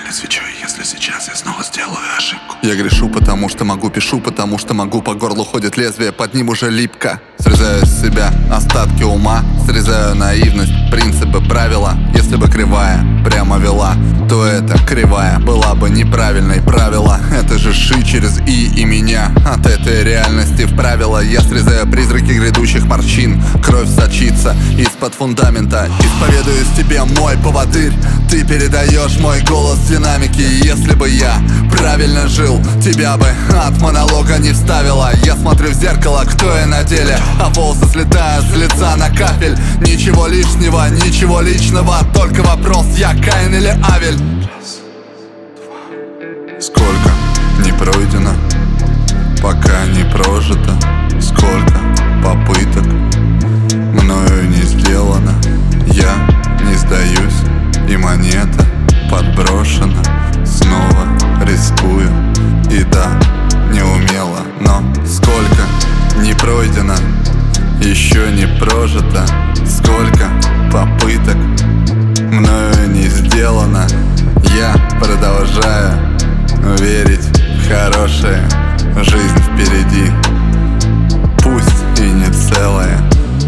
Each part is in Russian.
отвечаю, если сейчас я снова сделаю ошибку. Я грешу, потому что могу, пишу, потому что могу. По горлу ходит лезвие, под ним уже липко. Срезаю с себя остатки ума, срезаю наивность, принципы, правила. Если бы кривая прямо вела, то эта кривая была бы неправильной. Правила — это же ши через и меня. От этой реальности в правила я срезаю призраки грядущих морщин. Кровь сочится из-под фундамента. Исповедуюсь тебе, мой поводырь. Ты передаешь мой голос в динамике. Если бы я правильно жил, тебя бы от монолога не вставила. Я смотрю в зеркало, кто я на деле, а волосы слетают с лица на кафель. Ничего лишнего, ничего личного, только вопрос: я Каин или Авель? Раз, два. Сколько не пройдено, пока не прожито. Сколько попыток мною не сделано. Я не сдаюсь, и монета подброшена. Снова рискую, и да, неумело. Но сколько не пройдено, еще не прожито. Сколько попыток мною не сделано. Я продолжаю верить в хорошее. Жизнь впереди, пусть и не целая.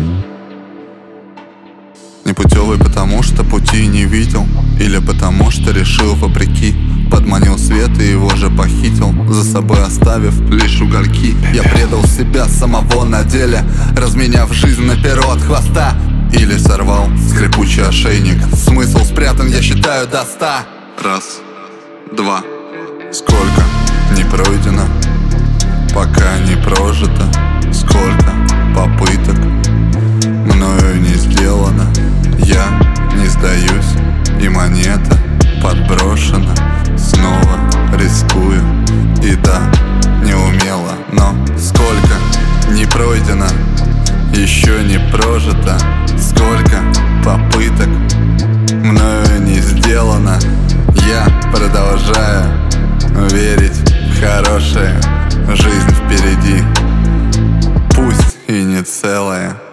Непутевый, потому что пути не видел, или потому что решил вопреки. Подманил свет и его же похитил, за собой оставив лишь угольки. Я предал себя самого на деле, разменяв жизнь на перо от хвоста. Или сорвал скрипучий ошейник. Смысл спрятан, я считаю, до 100. Раз, два. Сколько не пройдено, пока не прожито. Сколько попыток мною не сделано. Я не сдаюсь, и монета подброшена. Снова рискую, и да, неумело. Но сколько не пройдено, еще не прожито. Сколько попыток мною не сделано. Я продолжаю верить в хорошее. Жизнь впереди, пусть и не целая.